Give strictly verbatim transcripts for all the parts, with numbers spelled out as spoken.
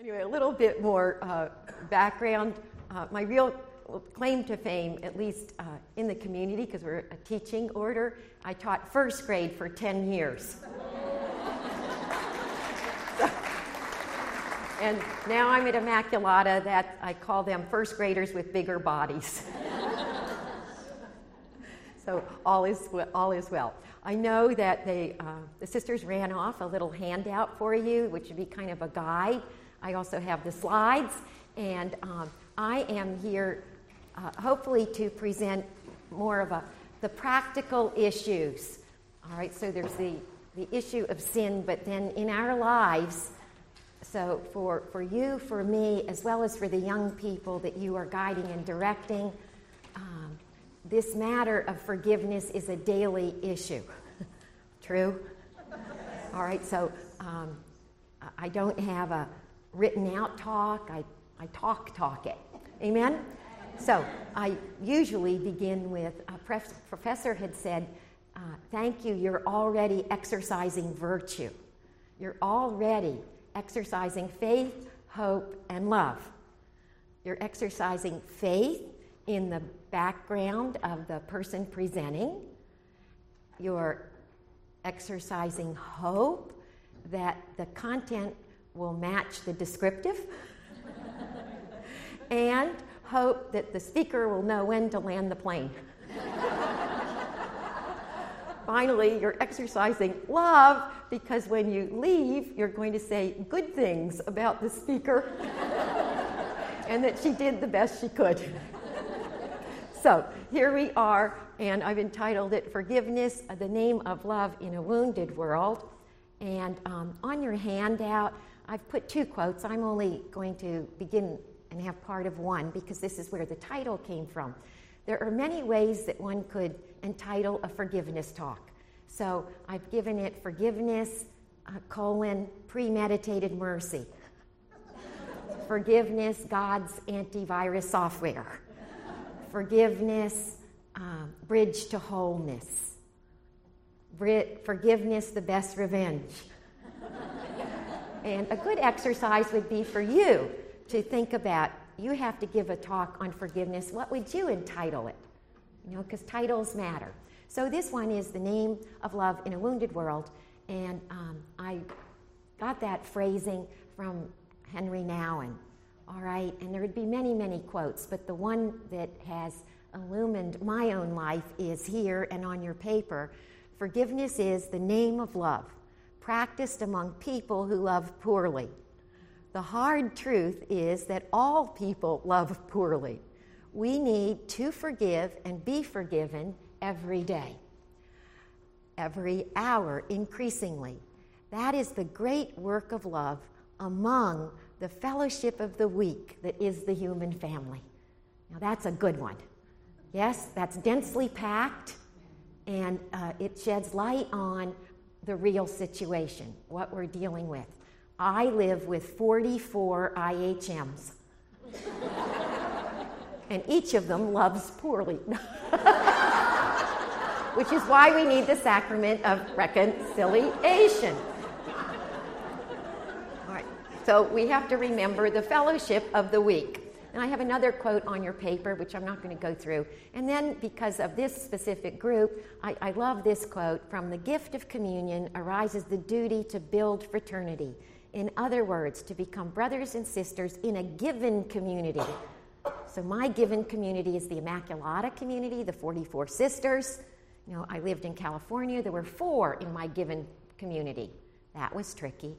Anyway, a little bit more uh, background. Uh, my real claim to fame, at least uh, in the community, because we're a teaching order, I taught first grade for ten years. so, and now I'm at Immaculata, that I call them first graders with bigger bodies. So all is all is well. I know that they, uh, the sisters ran off a little handout for you, which would be kind of a guide. I also have the slides, and um, I am here uh, hopefully to present more of a, the practical issues. All right, so there's the, the issue of sin, but then in our lives, so for, for you, for me, as well as for the young people that you are guiding and directing, um, this matter of forgiveness is a daily issue. True? All right, so um, I don't have a written out talk. I, I talk talk it. Amen? So I usually begin with, a pref- professor had said, uh, thank you, you're already exercising virtue. You're already exercising faith, hope, and love. You're exercising faith in the background of the person presenting. You're exercising hope that the content will match the descriptive, and hope that the speaker will know when to land the plane. Finally, you're exercising love, because when you leave, you're going to say good things about the speaker and that she did the best she could. So here we are, and I've entitled it Forgiveness, the Name of Love in a Wounded World. And um, on your handout, I've put two quotes. I'm only going to begin and have part of one, because this is where the title came from. There are many ways that one could entitle a forgiveness talk. So I've given it Forgiveness, uh, colon, Premeditated Mercy. Forgiveness, God's antivirus software. Forgiveness, um, Bridge to Wholeness. Bri- forgiveness, the best revenge. And a good exercise would be for you to think about, you have to give a talk on forgiveness. What would you entitle it? You know, because titles matter. So this one is The Name of Love in a Wounded World, and um, I got that phrasing from Henry Nouwen. All right, and there would be many, many quotes, but the one that has illumined my own life is here and on your paper. Forgiveness is the name of love, practiced among people who love poorly. The hard truth is that all people love poorly. We need to forgive and be forgiven every day, every hour, increasingly. That is the great work of love among the fellowship of the weak that is the human family. Now that's a good one. Yes, that's densely packed, and uh, it sheds light on the real situation, what we're dealing with. I live with forty-four I H Ms, and each of them loves poorly, which is why we need the sacrament of reconciliation. So we have to remember the fellowship of the weak. And I have another quote on your paper, which I'm not going to go through. And then, because of this specific group, I, I love this quote. From the gift of communion arises the duty to build fraternity. In other words, to become brothers and sisters in a given community. So my given community is the Immaculata community, the forty-four sisters. You know, I lived in California. There were four in my given community. That was tricky.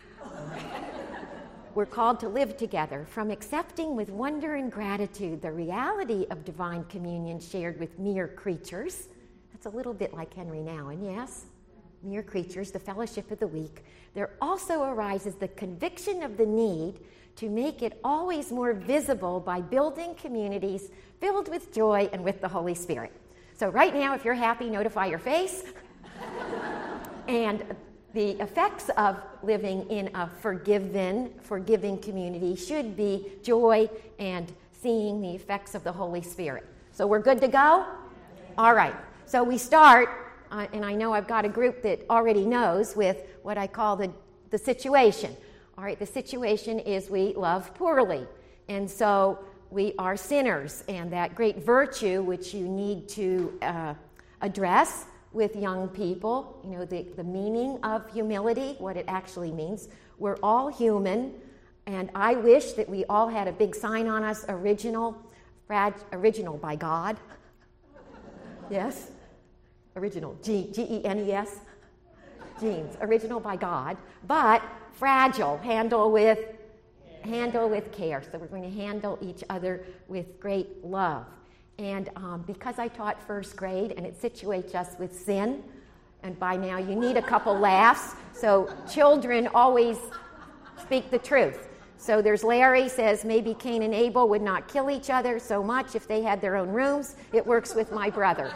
We're called to live together, from accepting with wonder and gratitude the reality of divine communion shared with mere creatures. That's a little bit like Henry Nouwen, yes? Mere creatures, the fellowship of the weak. There also arises the conviction of the need to make it always more visible by building communities filled with joy and with the Holy Spirit. So right now, if you're happy, notify your face. And the effects of living in a forgiven, forgiving community should be joy and seeing the effects of the Holy Spirit. So we're good to go? All right. So we start, uh, and I know I've got a group that already knows, with what I call the, the situation. All right, the situation is we love poorly. And so we are sinners. And that great virtue which you need to uh, address with young people, you know, the, the meaning of humility, what it actually means. We're all human. And I wish that we all had a big sign on us, original, frag, original by God. Yes? Original, G, G E N E S. Genes, original by God, but fragile, handle with, handle with care. So we're going to handle each other with great love. And um, because I taught first grade and it situates us with sin, and by now you need a couple laughs, so children always speak the truth. So there's Larry says maybe Cain and Abel would not kill each other so much if they had their own rooms. It works with my brother.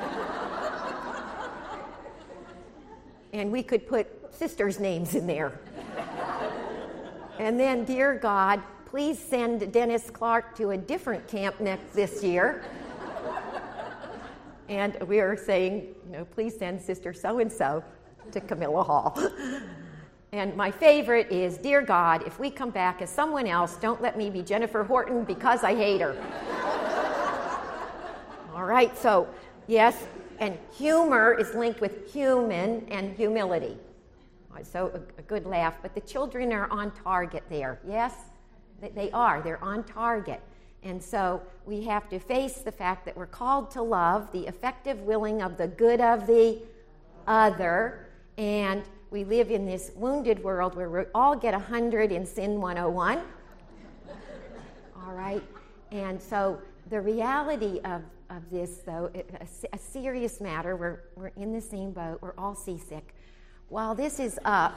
And we could put sisters' names in there. And then, dear God, please send Dennis Clark to a different camp next this year. And we are saying, you know, please send Sister so-and-so to Camilla Hall. And my favorite is, dear God, if we come back as someone else, don't let me be Jennifer Horton because I hate her. All right, so yes, and humor is linked with human and humility. All right, so a, a good laugh, but the children are on target there, yes? They, they are, they're on target. And so we have to face the fact that we're called to love, the effective willing of the good of the other, and we live in this wounded world where we all get one hundred in Sin one oh one. All right? And so the reality of, of this, though, a, a serious matter, we're, we're in the same boat, we're all seasick. While this is up,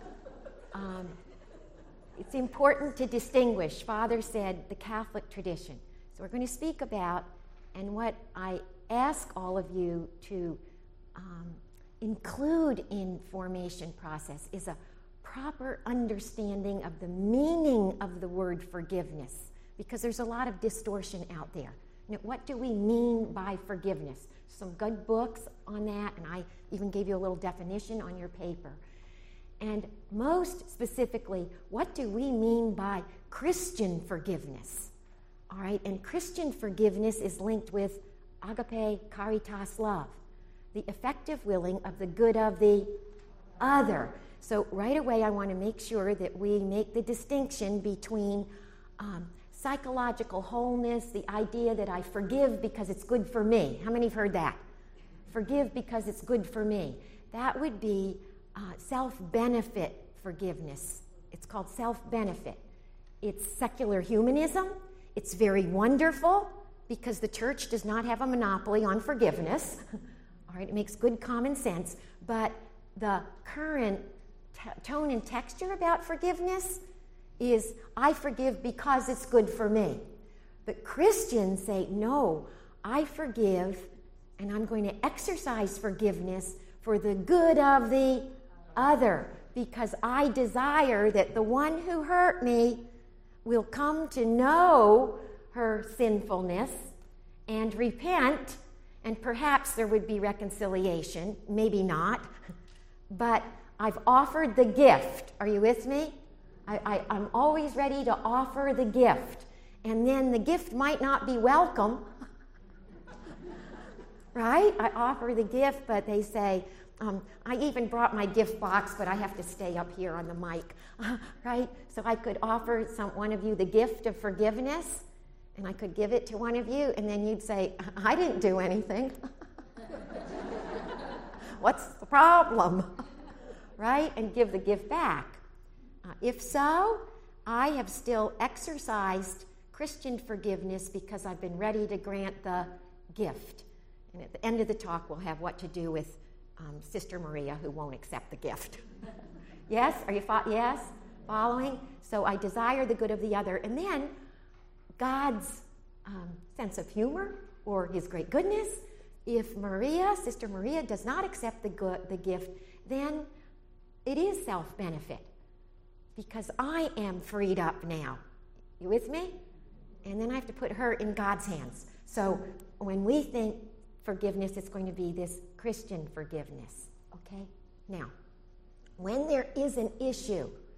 um, it's important to distinguish. Father said the Catholic tradition. So we're going to speak about, and what I ask all of you to um, include in formation process is a proper understanding of the meaning of the word forgiveness, because there's a lot of distortion out there. You know, what do we mean by forgiveness? Some good books on that, and I even gave you a little definition on your paper. And most specifically, what do we mean by Christian forgiveness? All right, and Christian forgiveness is linked with agape, caritas, love, the effective willing of the good of the other. So right away, I want to make sure that we make the distinction between um, psychological wholeness, the idea that I forgive because it's good for me. How many have heard that? Forgive because it's good for me. That would be uh, self-benefit forgiveness. It's called self-benefit. It's secular humanism. It's very wonderful because the church does not have a monopoly on forgiveness. All right, it makes good common sense. But the current t- tone and texture about forgiveness is, I forgive because it's good for me. But Christians say, no, I forgive, and I'm going to exercise forgiveness for the good of the other, because I desire that the one who hurt me will come to know her sinfulness and repent, and perhaps there would be reconciliation, maybe not, but I've offered the gift. Are you with me? I, I, I'm always ready to offer the gift. And then the gift might not be welcome, right? I offer the gift, but they say, um, I even brought my gift box, but I have to stay up here on the mic, right? So I could offer some one of you the gift of forgiveness, and I could give it to one of you, and then you'd say, I didn't do anything. What's the problem? Right? And give the gift back. Uh, if so, I have still exercised Christian forgiveness because I've been ready to grant the gift. And at the end of the talk, we'll have what to do with um, Sister Maria, who won't accept the gift. Yes? Are you fo- yes? Following? So I desire the good of the other. And then God's um, sense of humor or his great goodness. If Maria, Sister Maria, does not accept the good, the gift, then it is self-benefit, because I am freed up now. You with me? And then I have to put her in God's hands. So when we think forgiveness, it's going to be this Christian forgiveness. Okay? Now, when there is an issue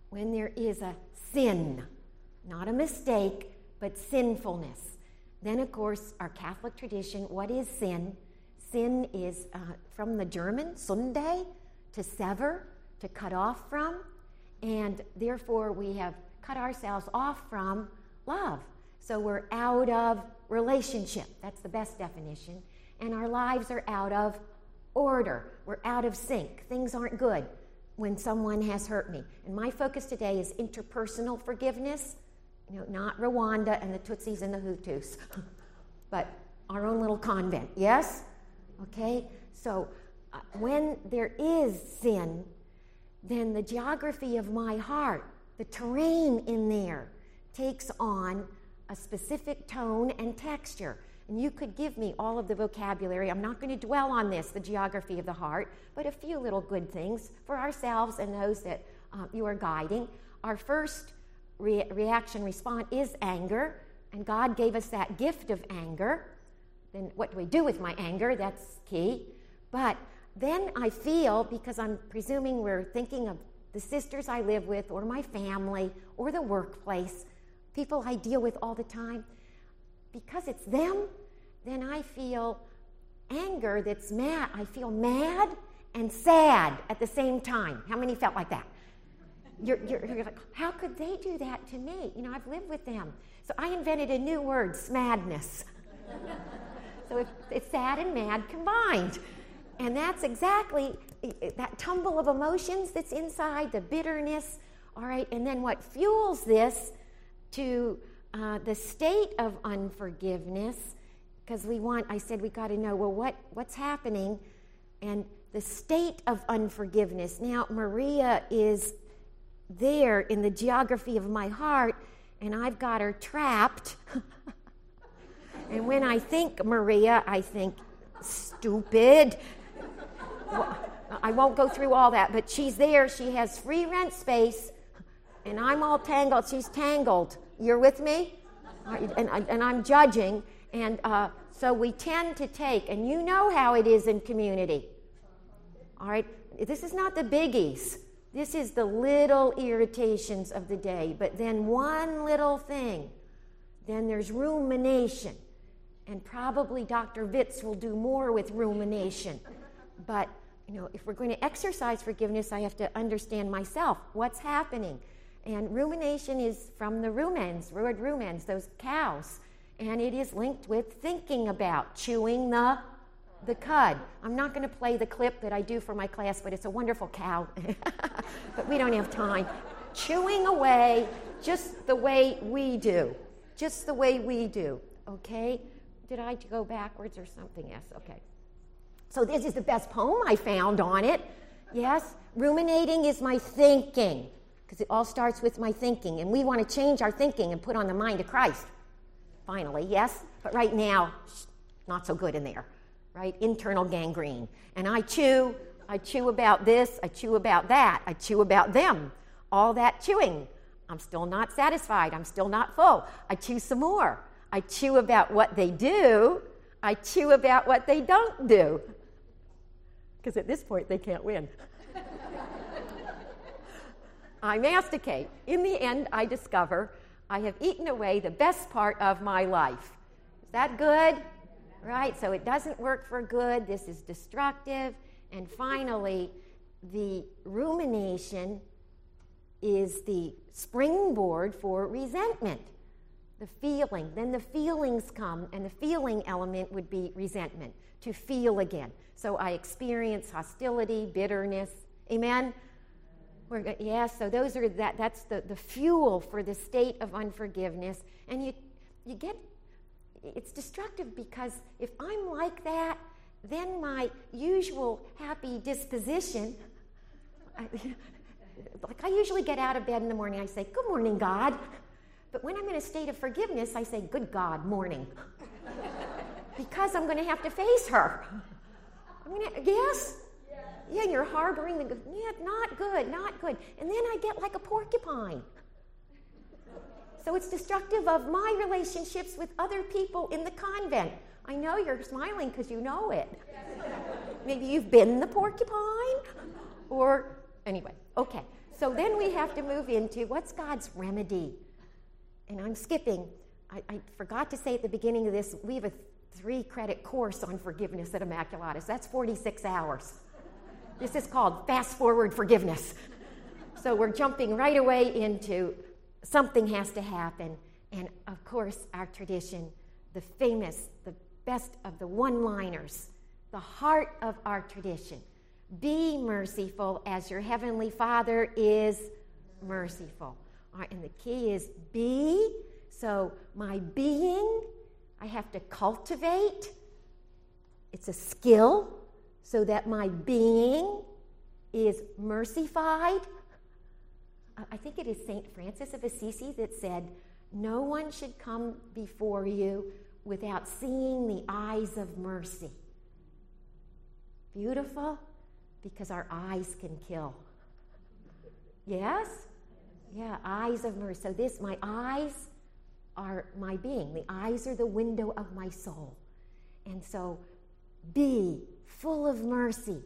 when there is a sin, not a mistake, but sinfulness. Then, of course, our Catholic tradition, what is sin? Sin is uh, from the German, Sünde, to sever, to cut off from, and therefore we have cut ourselves off from love. So we're out of relationship. That's the best definition. And our lives are out of order. We're out of sync. Things aren't good when someone has hurt me. And my focus today is interpersonal forgiveness, you know, not Rwanda and the Tutsis and the Hutus, but our own little convent, yes? Okay? So uh, when there is sin, then the geography of my heart, the terrain in there, takes on a specific tone and texture. And you could give me all of the vocabulary. I'm not going to dwell on this, the geography of the heart, but a few little good things for ourselves and those that uh, you are guiding. Our first re- reaction response is anger, and God gave us that gift of anger. Then what do we do with my anger? That's key. But then I feel, because I'm presuming we're thinking of the sisters I live with or my family or the workplace, people I deal with all the time, because it's them, then I feel anger that's mad. I feel mad and sad at the same time. How many felt like that? You're, you're, you're like, how could they do that to me? You know, I've lived with them. So I invented a new word, smadness. So it's, it's sad and mad combined. And that's exactly that tumble of emotions that's inside, the bitterness, all right? And then what fuels this to uh, the state of unforgiveness, because we want, I said we got to know, well, what, what's happening? And the state of unforgiveness. Now, Maria is there in the geography of my heart, and I've got her trapped. And when I think Maria, I think, stupid. Well, I won't go through all that, but she's there. She has free rent space, and I'm all tangled. She's tangled. You're with me? And, and I'm judging. And uh, so we tend to take, and you know how it is in community. All right? This is not the biggies. This is the little irritations of the day. But then one little thing, then there's rumination. And probably Doctor Vitz will do more with rumination. But, you know, if we're going to exercise forgiveness, I have to understand myself. What's happening? And rumination is from the rumens, word rumens, those cows. And it is linked with thinking about, chewing the, the cud. I'm not going to play the clip that I do for my class, but it's a wonderful cow. But we don't have time. Chewing away just the way we do. Just the way we do. Okay? Did I go backwards or something? Yes, okay. So this is the best poem I found on it. Yes, ruminating is my thinking, because it all starts with my thinking, and we want to change our thinking and put on the mind of Christ. Finally, yes, but right now, not so good in there, right? Internal gangrene. And I chew, I chew about this, I chew about that, I chew about them. All that chewing. I'm still not satisfied. I'm still not full. I chew some more. I chew about what they do. I chew about what they don't do. Because at this point, they can't win. I masticate. In the end, I discover I have eaten away the best part of my life. Is that good? Right? So it doesn't work for good. This is destructive. And finally, the rumination is the springboard for resentment. The feeling. Then the feelings come, and the feeling element would be resentment, to feel again. So I experience hostility, bitterness. Amen? We're go- yeah, so those are that. That's the, the fuel for the state of unforgiveness. And you, you get, it's destructive because if I'm like that, then my usual happy disposition, I, like I usually get out of bed in the morning, I say, good morning, God. But when I'm in a state of forgiveness, I say, good God, morning. Because I'm going to have to face her. I'm going to, yes? Yeah, you're harboring the good. Yeah, not good, not good. And then I get like a porcupine. So it's destructive of my relationships with other people in the convent. I know you're smiling because you know it. Maybe you've been the porcupine. Or, anyway, okay. So then we have to move into what's God's remedy? And I'm skipping. I, I forgot to say at the beginning of this, we have a three-credit course on forgiveness at Immaculatus. That's forty-six hours. This is called Fast Forward Forgiveness. So we're jumping right away into something has to happen. And, of course, our tradition, the famous, the best of the one-liners, the heart of our tradition. Be merciful as your heavenly Father is merciful. All right, and the key is be. So my being, I have to cultivate. It's a skill so that my being is mercified. I think it is Saint Francis of Assisi that said, no one should come before you without seeing the eyes of mercy. Beautiful, because our eyes can kill. Yes? Yeah, eyes of mercy. So this, my eyes are my being. The eyes are the window of my soul. And so be full of mercy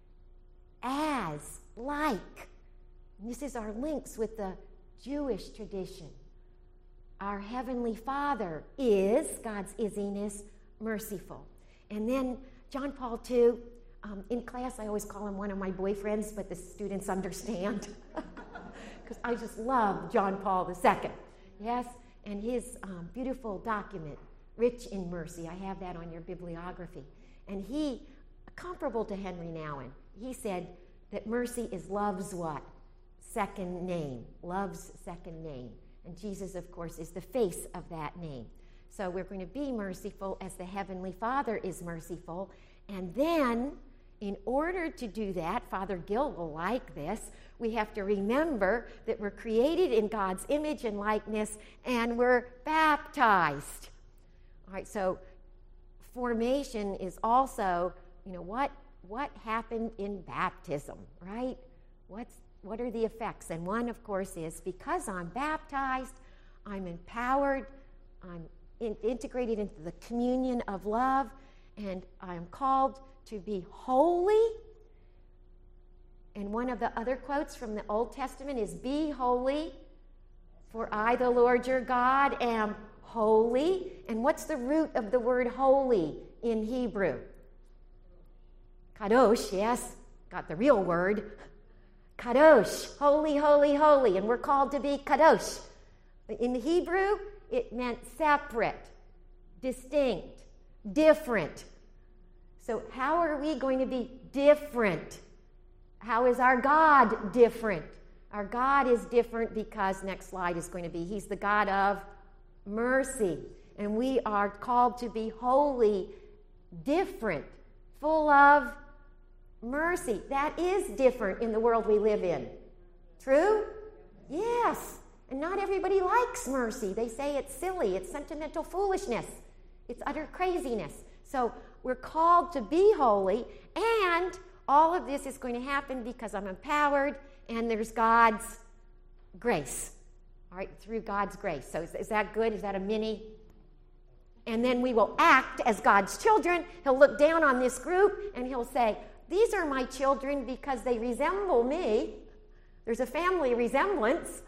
as, like. And this is our links with the Jewish tradition. Our Heavenly Father is, God's isiness, merciful. And then John Paul the Second, um, in class I always call him one of my boyfriends, but the students understand. Because I just love John Paul the Second. Yes? And his um, beautiful document, Rich in Mercy. I have that on your bibliography. And he, comparable to Henry Nouwen, he said that mercy is love's what? Second name. Love's second name. And Jesus, of course, is the face of that name. So we're going to be merciful as the Heavenly Father is merciful. And then, in order to do that, Father Gill will like this, we have to remember that we're created in God's image and likeness, and we're baptized. All right, so formation is also, you know, what what happened in baptism, right? What's what are the effects? And one, of course, is because I'm baptized, I'm empowered, I'm in, integrated into the communion of love, and I'm called to be holy. And one of the other quotes from the Old Testament is, be holy, for I, the Lord your God, am holy. And what's the root of the word holy in Hebrew? Kadosh, yes, got the real word. Kadosh, holy, holy, holy. And we're called to be kadosh. In Hebrew, it meant separate, distinct, different. So how are we going to be different? How is our God different? Our God is different because, next slide is going to be, he's the God of mercy. And we are called to be holy, different, full of mercy. That is different in the world we live in. True? Yes. And not everybody likes mercy. They say it's silly, it's sentimental foolishness, it's utter craziness. So we're called to be holy, and all of this is going to happen because I'm empowered and there's God's grace. All right, through God's grace. So is, is that good? Is that a mini? And then we will act as God's children. He'll look down on this group and he'll say, these are my children because they resemble me. There's a family resemblance.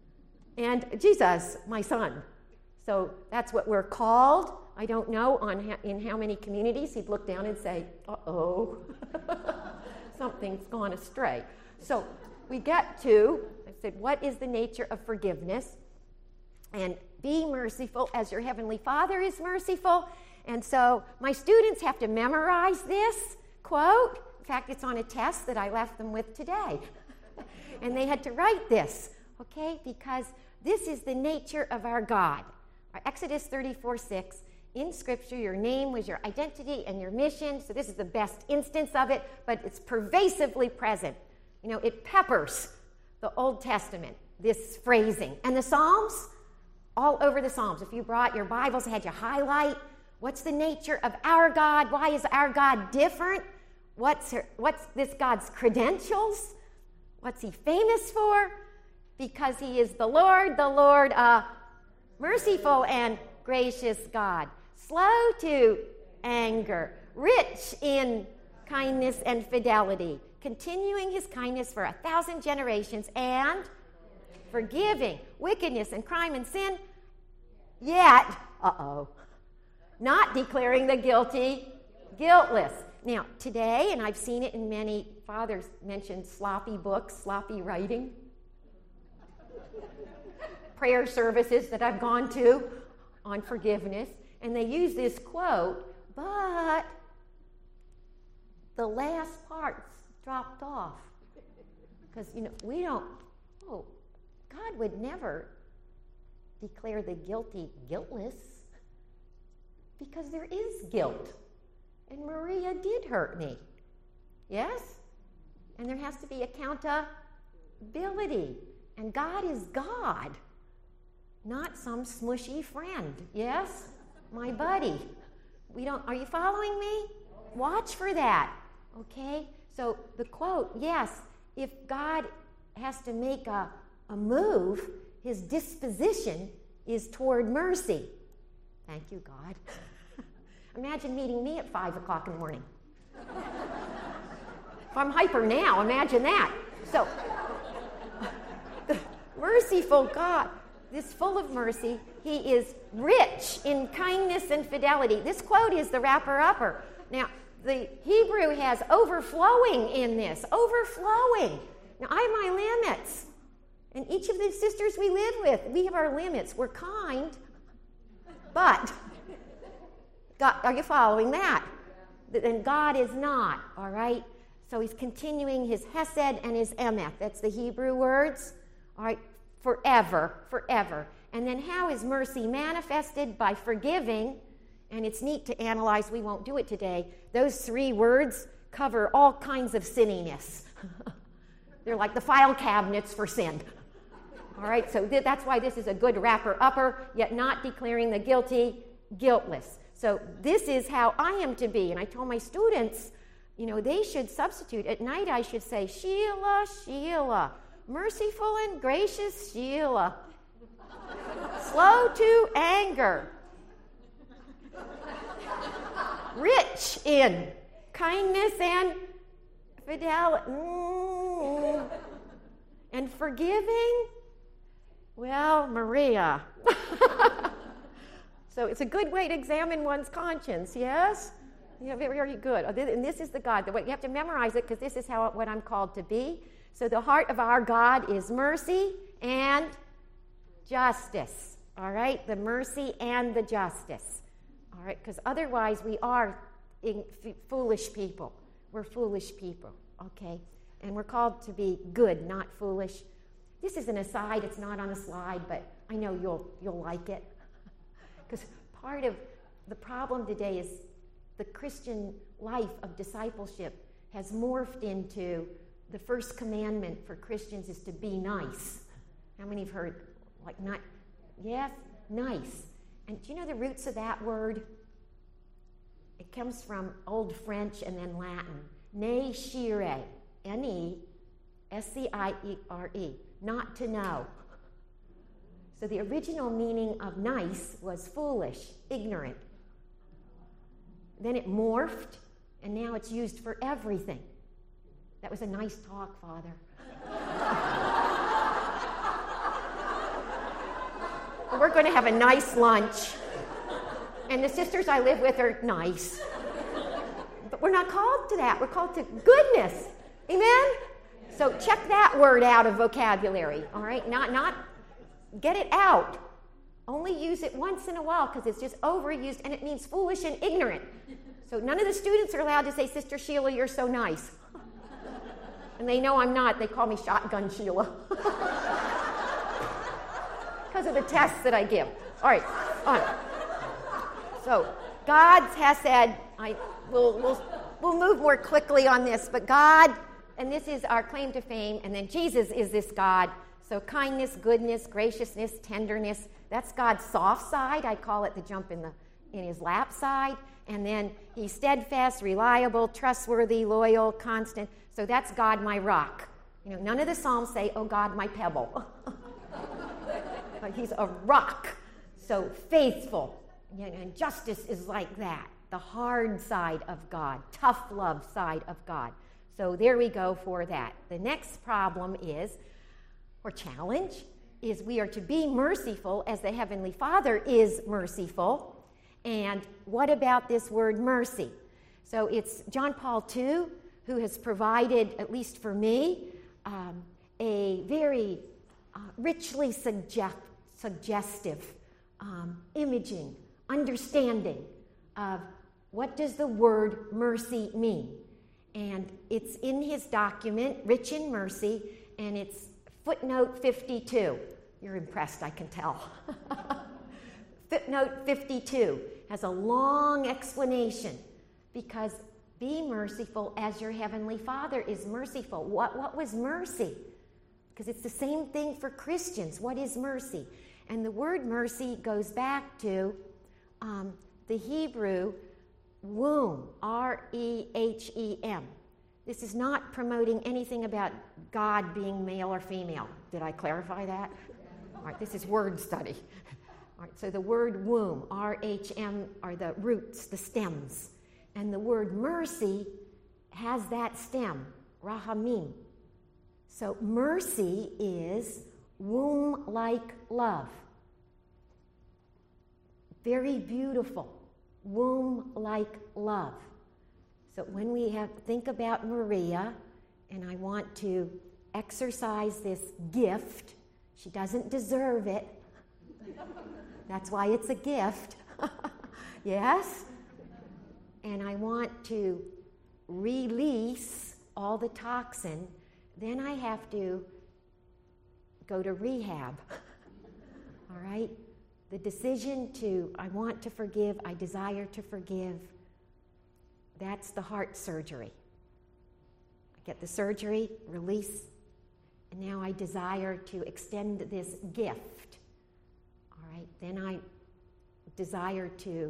And Jesus, my son. So that's what we're called. I don't know on ha- in how many communities he'd look down and say, uh-oh, something's gone astray. So we get to, I said, what is the nature of forgiveness? And be merciful as your heavenly Father is merciful. And so my students have to memorize this quote. In fact, it's on a test that I left them with today. And they had to write this, okay? Because this is the nature of our God. Our Exodus thirty-four six, in Scripture, your name was your identity and your mission. So this is the best instance of it, but it's pervasively present. You know, it peppers the Old Testament, this phrasing. And the Psalms, all over the Psalms. If you brought your Bibles, had you highlight, what's the nature of our God? Why is our God different? What's her, what's this God's credentials? What's he famous for? Because he is the Lord, the Lord, uh, merciful and gracious God, slow to anger, rich in kindness and fidelity, continuing his kindness for a thousand generations, and forgiving wickedness and crime and sin, yet, uh-oh, not declaring the guilty guiltless. Now, today, and I've seen it in many, fathers mentioned sloppy books, sloppy writing, prayer services that I've gone to on forgiveness, and they use this quote, but the last part's dropped off. Because, you know, we don't, oh, God would never declare the guilty guiltless, because there is guilt. And Maria did hurt me. Yes? And there has to be accountability. And God is God, not some smushy friend. Yes? My buddy. We don't, are you following me? Watch for that. Okay? So the quote, yes, if God has to make a, a move, his disposition is toward mercy. Thank you, God. Imagine meeting me at five o'clock in the morning. If I'm hyper now, imagine that. So, the merciful God, this full of mercy, he is rich in kindness and fidelity. This quote is the wrapper-upper. Now, the Hebrew has overflowing in this, overflowing. Now, I have my limits. And each of the sisters we live with, we have our limits. We're kind, but God, are you following that? Then God is not, all right? So he's continuing his hesed and his emeth. That's the Hebrew words, all right? Forever, forever. And then how is mercy manifested? By forgiving. And it's neat to analyze. We won't do it today. Those three words cover all kinds of sinniness. They're like the file cabinets for sin. All right, so th- that's why this is a good wrapper-upper, yet not declaring the guilty guiltless. So this is how I am to be. And I told my students, you know, they should substitute. At night I should say, Sheila, Sheila, merciful and gracious Sheila, slow to anger, rich in kindness and fidelity, mm, and forgiving. Well, Maria. So it's a good way to examine one's conscience, yes? Yeah, very, very good. And this is the God. You have to memorize it because this is how what I'm called to be. So the heart of our God is mercy and justice. All right? The mercy and the justice. All right? Because otherwise we are in, f- foolish people. We're foolish people. Okay? And we're called to be good, not foolish. This is an aside. It's not on the slide, but I know you'll you'll like it. Because part of the problem today is the Christian life of discipleship has morphed into the first commandment for Christians is to be nice. How many have heard, like, not, yes, nice. And do you know the roots of that word? It comes from Old French and then Latin. Ne scire, N E S C I E R E, not to know. So the original meaning of nice was foolish, ignorant. Then it morphed, and now it's used for everything. That was a nice talk, Father. We're going to have a nice lunch. And the sisters I live with are nice. But we're not called to that. We're called to goodness. Amen? So check that word out of vocabulary, all right? Not, not, get it out. Only use it once in a while because it's just overused and it means foolish and ignorant. So none of the students are allowed to say, Sister Sheila, you're so nice. And they know I'm not. They call me Shotgun Sheila. Because of the tests that I give. All right, on. So God's hesed, I will we'll, we'll move more quickly on this, but God, and this is our claim to fame, and then Jesus is this God. So kindness, goodness, graciousness, tenderness, that's God's soft side. I call it the jump in the in his lap side. And then he's steadfast, reliable, trustworthy, loyal, constant. So that's God, my rock. You know, none of the Psalms say, oh God, my pebble. But he's a rock. So faithful. And justice is like that. The hard side of God, tough love side of God. So there we go for that. The next problem is, or challenge, is we are to be merciful as the Heavenly Father is merciful. And what about this word mercy? So it's John Paul the Second who has provided, at least for me, um, a very uh, richly suggest- suggestive um, imaging, understanding of what does the word mercy mean. And it's in his document, Rich in Mercy, and it's footnote fifty-two. You're impressed, I can tell. Footnote fifty-two has a long explanation, because be merciful as your Heavenly Father is merciful. What, what was mercy? Because it's the same thing for Christians. What is mercy? And the word mercy goes back to um, the Hebrew womb, R E H E M. This is not promoting anything about God being male or female. Did I clarify that? All right, this is word study. All right, so the word womb, R H M, are the roots, the stems. And the word mercy has that stem, rahamim. So mercy is womb-like love. Very beautiful, womb-like love. So when we have think about Maria, and I want to exercise this gift, she doesn't deserve it. That's why it's a gift. Yes? And I want to release all the toxin, then I have to go to rehab. All right? The decision to, I want to forgive, I desire to forgive, that's the heart surgery. I get the surgery, release, and now I desire to extend this gift. All right? Then I desire to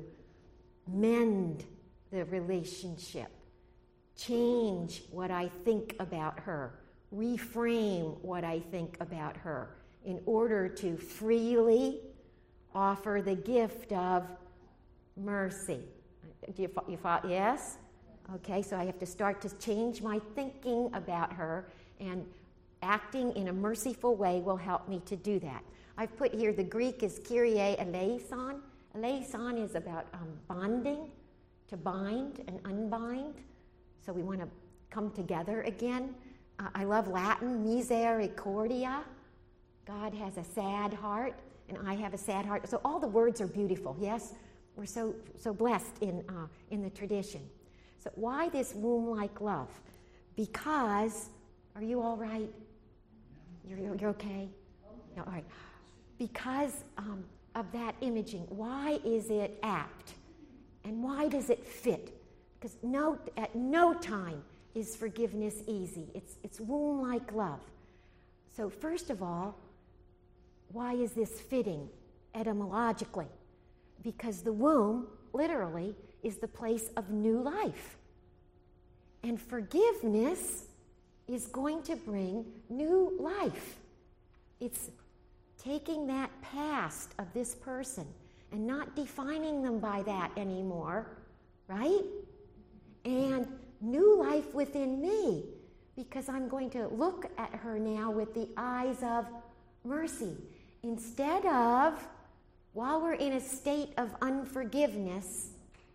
mend the relationship, change what I think about her, reframe what I think about her in order to freely offer the gift of mercy. Do you, you follow? Yes? Okay, so I have to start to change my thinking about her, and acting in a merciful way will help me to do that. I've put here the Greek is Kyrie eleison. Eleison is about um, bonding, to bind and unbind. So we want to come together again. Uh, I love Latin, misericordia. God has a sad heart, and I have a sad heart. So all the words are beautiful, yes? We're so so blessed in uh, in the tradition. So why this womb-like love? Because, are you all right? You're, you're, you're okay? No, all right. Because um, of that imaging, why is it apt? And why does it fit? Because no, at no time is forgiveness easy. It's, it's womb-like love. So first of all, why is this fitting etymologically? Because the womb, literally, is the place of new life. And forgiveness is going to bring new life. It's taking that past of this person and not defining them by that anymore, right? And new life within me, because I'm going to look at her now with the eyes of mercy. Instead of, while we're in a state of unforgiveness,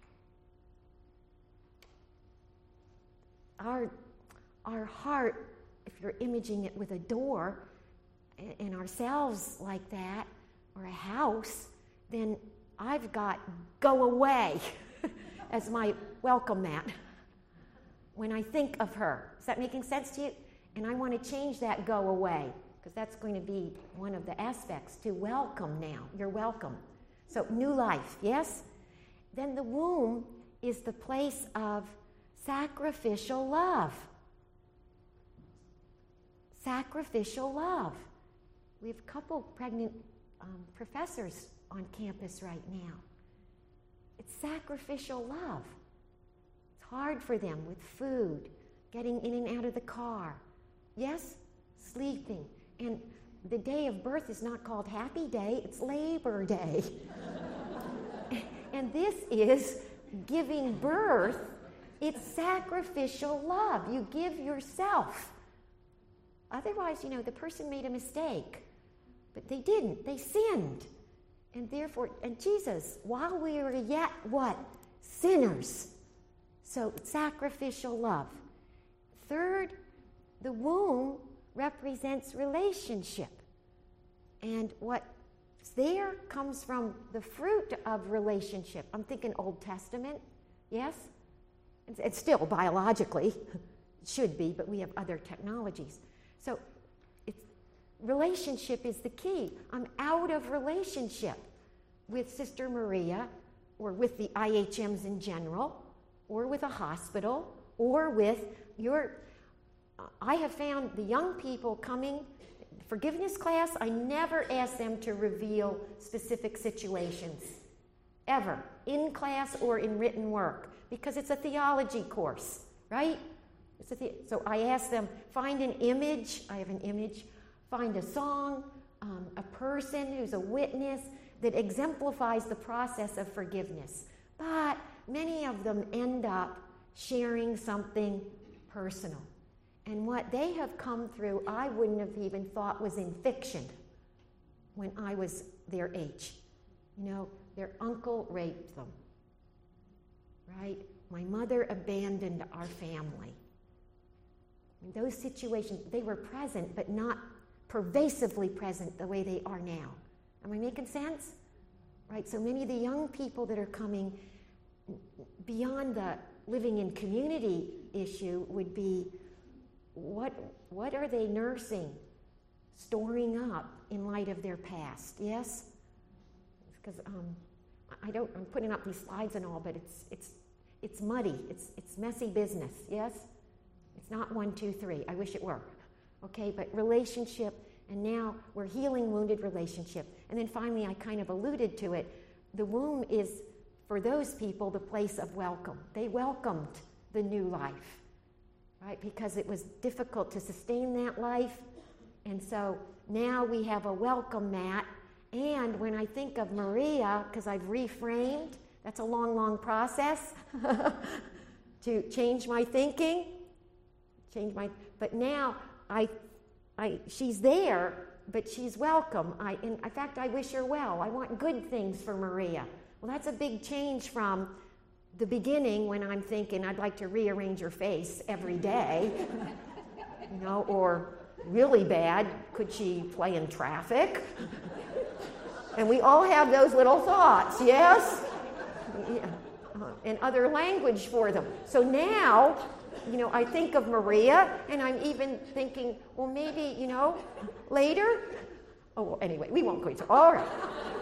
our, our heart, if you're imaging it with a door, and ourselves like that, or a house, then I've got go away as my welcome mat when I think of her. Is that making sense to you? And I want to change that go away, because that's going to be one of the aspects to welcome now. You're welcome. So new life, yes? Then the womb is the place of sacrificial love. Sacrificial love. We have a couple pregnant um, professors on campus right now. It's sacrificial love. It's hard for them with food, getting in and out of the car. Yes? Sleeping. And the day of birth is not called Happy Day, it's Labor Day. And this is giving birth It's sacrificial love. You give yourself. Otherwise, you know, the person made a mistake. But they didn't. They sinned. And therefore, and Jesus, while we were yet what? Sinners. So, sacrificial love. Third, the womb represents relationship. And what's there comes from the fruit of relationship. I'm thinking Old Testament, yes? It's, it's still biologically, it should be, but we have other technologies. So, it's, relationship is the key. I'm out of relationship with Sister Maria, or with the I H Ms in general, or with a hospital, or with your... I have found the young people coming, forgiveness class, I never ask them to reveal specific situations, ever, in class or in written work, because it's a theology course, right? It's a the- so I ask them, find an image, I have an image, find a song, um, a person who's a witness that exemplifies the process of forgiveness. But many of them end up sharing something personal. And what they have come through, I wouldn't have even thought was in fiction when I was their age. You know, their uncle raped them, right? My mother abandoned our family. In those situations, they were present, but not pervasively present the way they are now. Am I making sense? Right, so many of the young people that are coming beyond the living in community issue would be, what what are they nursing, storing up in light of their past? Yes? Because um, I don't, I'm putting up these slides and all, but it's it's it's muddy. It's it's messy business. Yes? It's not one, two, three. I wish it were. Okay, but relationship, and now we're healing wounded relationship. And then finally, I kind of alluded to it. The womb is, for those people, the place of welcome. They welcomed the new life, right? Because it was difficult to sustain that life. And so now we have a welcome mat. And when I think of Maria, because I've reframed, that's a long, long process to change my thinking, change my, but now I, I, she's there, but she's welcome. I, in, in fact, I wish her well. I want good things for Maria. Well, that's a big change from the beginning when I'm thinking I'd like to rearrange her face every day, you know, or really bad, could she play in traffic? And we all have those little thoughts, yes? Yeah. Uh, and other language for them. So now, you know, I think of Maria, and I'm even thinking, well, maybe, you know, later. Oh, well, anyway, we won't go into. All right.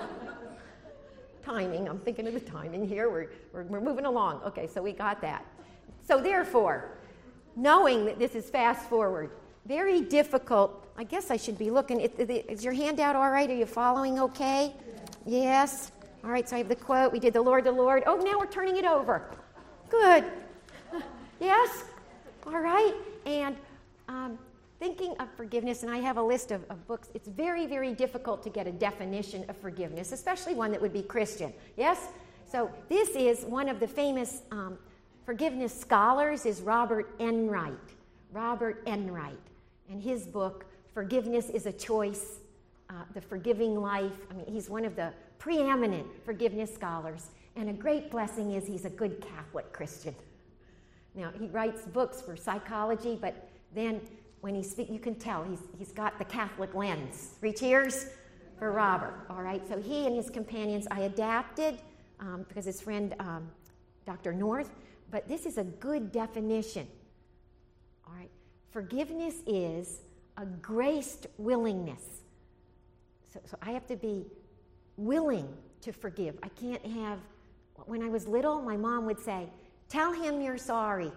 Timing. I'm thinking of the timing here. We're, we're we're moving along. Okay, so we got that. So therefore, knowing that this is fast forward, very difficult. I guess I should be looking. Is your handout all right? Are you following okay? Yes. All right, so I have the quote. We did the Lord, the Lord. Oh, now we're turning it over. Good. Yes? All right. And um, thinking of forgiveness, and I have a list of, of books. It's very, very difficult to get a definition of forgiveness, especially one that would be Christian. Yes? So this is one of the famous um, forgiveness scholars is Robert Enright. Robert Enright. And his book, Forgiveness is a Choice, uh, The Forgiving Life. I mean, he's one of the preeminent forgiveness scholars. And a great blessing is he's a good Catholic Christian. Now, he writes books for psychology, but then when he speaks, you can tell he's he's got the Catholic lens. Three cheers for Robert, all right? So he and his companions, I adapted um, because his friend, um, Doctor North, but this is a good definition, all right? Forgiveness is a graced willingness. So, so I have to be willing to forgive. I can't have, when I was little, my mom would say, tell him you're sorry.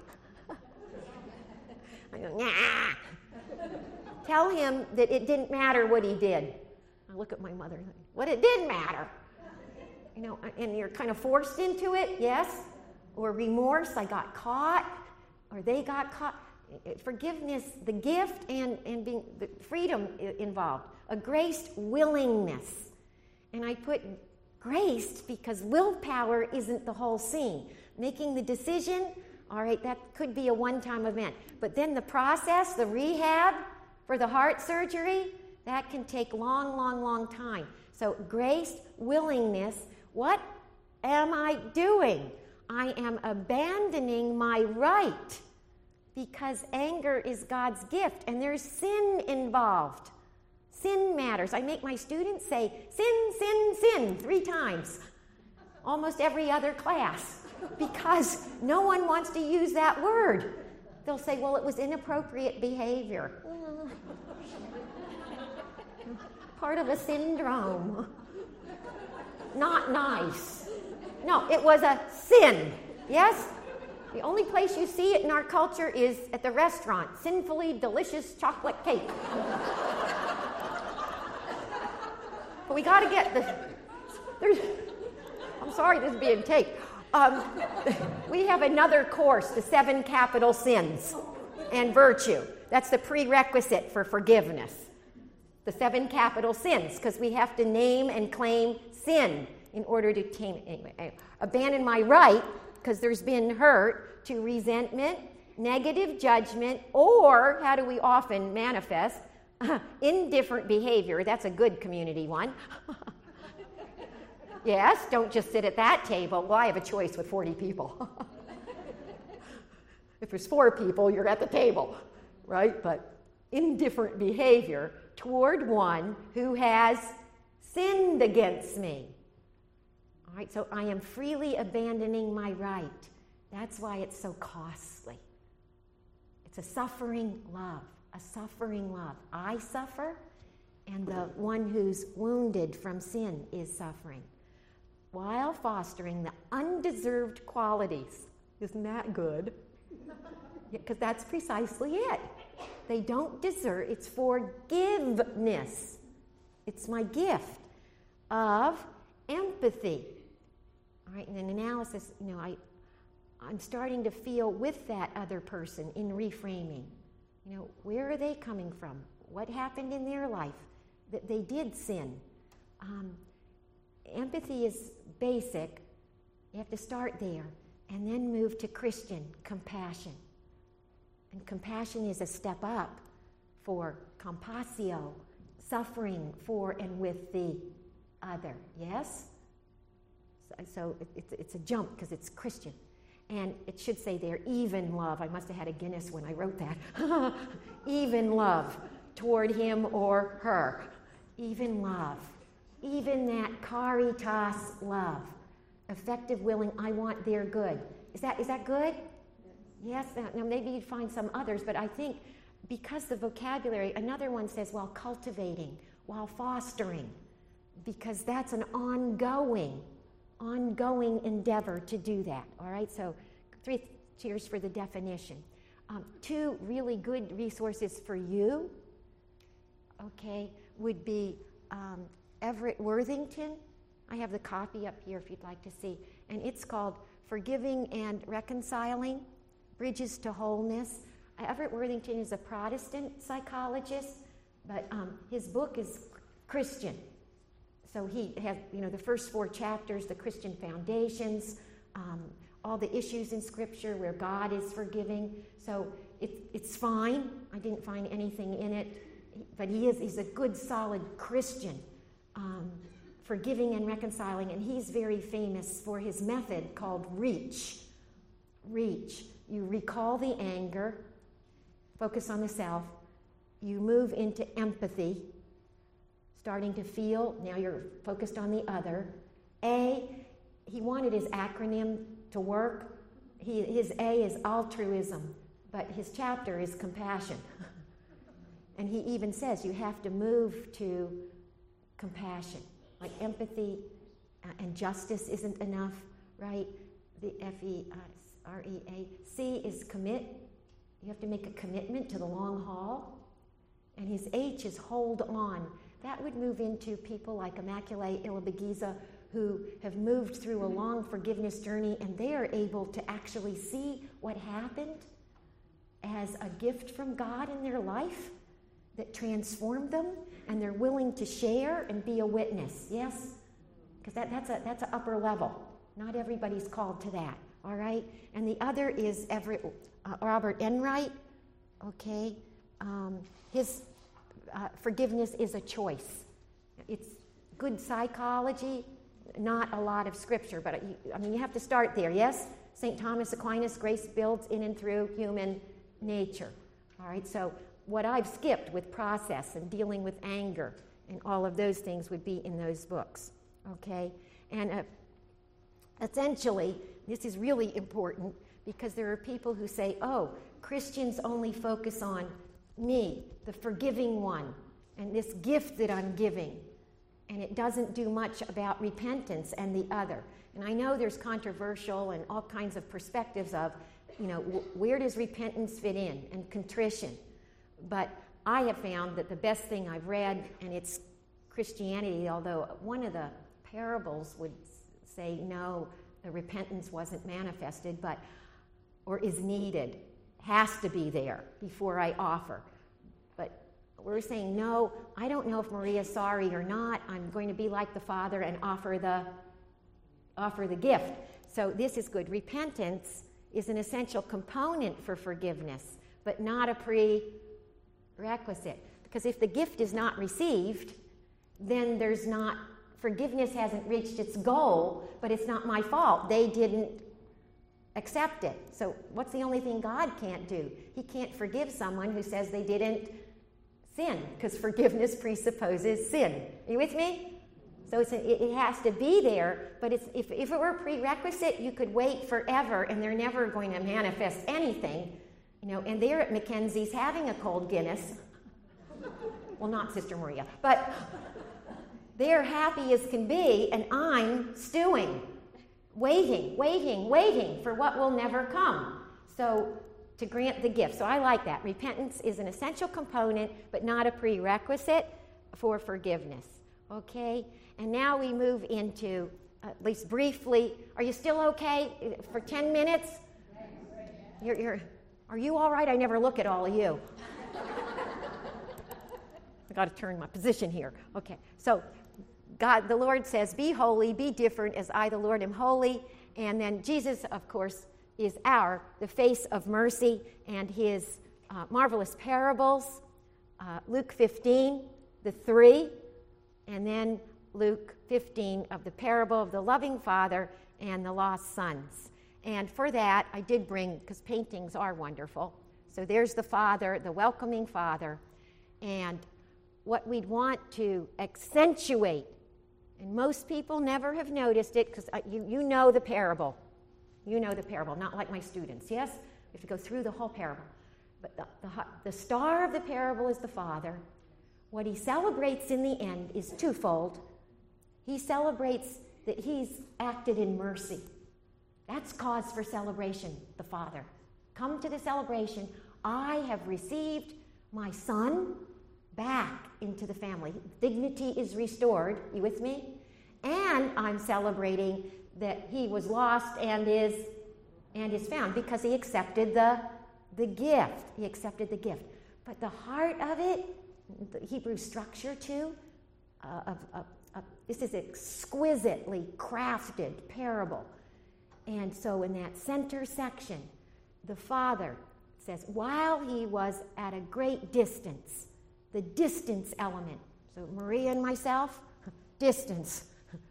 I go, nah. Tell him that it didn't matter what he did. I look at my mother, what it did matter. You know, and you're kind of forced into it, yes? Or remorse, I got caught, or they got caught. Forgiveness, the gift and, and being the freedom involved. A graced willingness. And I put graced because willpower isn't the whole scene. Making the decision, All right, that could be a one-time event. But then the process, the rehab for the heart surgery, that can take long, long, long time. So grace, willingness, what am I doing? I am abandoning my right because anger is God's gift and there's sin involved. Sin matters. I make my students say, sin, sin, sin, three times. Almost every other class. Because no one wants to use that word. They'll say, well, it was inappropriate behavior. Part of a syndrome. Not nice. No, it was a sin. Yes? The only place you see it in our culture is at the restaurant. Sinfully delicious chocolate cake. But we got to get the... There's, I'm sorry this is being taped. Um, we have another course, the seven capital sins and virtue. That's the prerequisite for forgiveness. The seven capital sins, because we have to name and claim sin in order to tame it. Anyway, I abandon my right, because there's been hurt, to resentment, negative judgment, or how do we often manifest? Indifferent behavior. That's a good community one. Yes, don't just sit at that table. Well, I have a choice with forty people. If there's four people, you're at the table, right? But indifferent behavior toward one who has sinned against me. All right, so I am freely abandoning my right. That's why it's so costly. It's a suffering love, a suffering love. I suffer, and the one who's wounded from sin is suffering, while fostering the undeserved qualities. Isn't that good? Because yeah, that's precisely it. They don't deserve, it's forgiveness. It's my gift of empathy. All right, and in analysis, you know, I, I'm starting to feel with that other person in reframing. You know, where are they coming from? What happened in their life that they did sin? Um, empathy is basic. You have to start there and then move to Christian compassion. And compassion is a step up for compassio, suffering for and with the other. Yes? So, so it, it's, it's a jump because it's Christian. And it should say there, even love. I must have had a Guinness when I wrote that. Even love toward him or her. Even love. Even that caritas love. Effective, willing, I want their good. Is that is that good? Yes. Now maybe you'd find some others, but I think because the vocabulary, another one says while cultivating, while fostering, because that's an ongoing, ongoing endeavor to do that. All right. So three cheers for the definition. Um, two really good resources for you. Okay, would be um, Everett Worthington. I have the copy up here if you'd like to see. And it's called Forgiving and Reconciling, Bridges to Wholeness. Everett Worthington is a Protestant psychologist, but um, his book is Christian. So he has, you know, the first four chapters, the Christian foundations, um, all the issues in Scripture where God is forgiving. So it, it's fine. I didn't find anything in it. But he is he's a good, solid Christian. Um, forgiving and reconciling, and he's very famous for his method called REACH. REACH. You recall the anger, focus on the self, you move into empathy, starting to feel, now you're focused on the other. A, he wanted his acronym to work. He, his A is altruism, but his chapter is compassion. And he even says you have to move to compassion. Like empathy uh, and justice isn't enough, right? The F E R E A. C is commit. You have to make a commitment to the long haul. And his H is hold on. That would move into people like Immaculée Ilibagiza who have moved through a long forgiveness journey, and they are able to actually see what happened as a gift from God in their life that transformed them, and they're willing to share and be a witness. Yes? Because that, that's a that's an upper level. Not everybody's called to that. all right? And the other is Everett, uh, Robert Enright, okay? Um, his uh, forgiveness is a choice. It's good psychology, not a lot of scripture, but I mean, you have to start there, yes? Saint Thomas Aquinas, grace builds in and through human nature, all right? So what I've skipped with process and dealing with anger and all of those things would be in those books, okay? And uh, essentially, this is really important because there are people who say, oh, Christians only focus on me, the forgiving one, and this gift that I'm giving, and it doesn't do much about repentance and the other. And I know there's controversial and all kinds of perspectives of, you know, w- where does repentance fit in, and contrition. But I have found that the best thing I've read, and it's Christianity, although one of the parables would say, no, the repentance wasn't manifested, but, or is needed, has to be there before I offer. But we're saying, no, I don't know if Maria's sorry or not. I'm going to be like the Father and offer the, offer the gift. So this is good. Repentance is an essential component for forgiveness, but not a prerequisite. Because if the gift is not received, then there's not, forgiveness hasn't reached its goal, but it's not my fault. They didn't accept it. So what's the only thing God can't do? He can't forgive someone who says they didn't sin, because forgiveness presupposes sin. Are you with me? So it's a, it has to be there, but it's, if, if it were a prerequisite, you could wait forever, and they're never going to manifest anything. You know, and they're at Mackenzie's having a cold Guinness. Well, not Sister Maria, but they're happy as can be, and I'm stewing, waiting, waiting, waiting for what will never come. So to grant the gift. So I like that. Repentance is an essential component, but not a prerequisite for forgiveness. Okay? And now we move into, at least briefly, are you still okay for ten minutes? You're, you're, are you all right? I never look at all of you. I got to turn my position here. Okay. So God, the Lord says, be holy, be different as I, the Lord, am holy. And then Jesus, of course, is our, the face of mercy, and his uh, marvelous parables, uh, Luke fifteen, the three, and then Luke fifteen of the parable of the loving father and the lost sons. And for that, I did bring, because paintings are wonderful. So there's the father, the welcoming father, and what we'd want to accentuate, and most people never have noticed it, because you, you know the parable. You know the parable, not like my students, yes? We have to go through the whole parable. But the, the, the star of the parable is the Father. What he celebrates in the end is twofold. He celebrates that he's acted in mercy. That's cause for celebration, the Father. Come to the celebration. I have received my son back into the family. Dignity is restored. You with me? And I'm celebrating that he was lost and is and is found because he accepted the the gift. He accepted the gift. But the heart of it, the Hebrew structure too, uh, of, of, of this is exquisitely crafted parable. And so in that center section, the Father says, while he was at a great distance, the distance element. So Maria and myself, distance.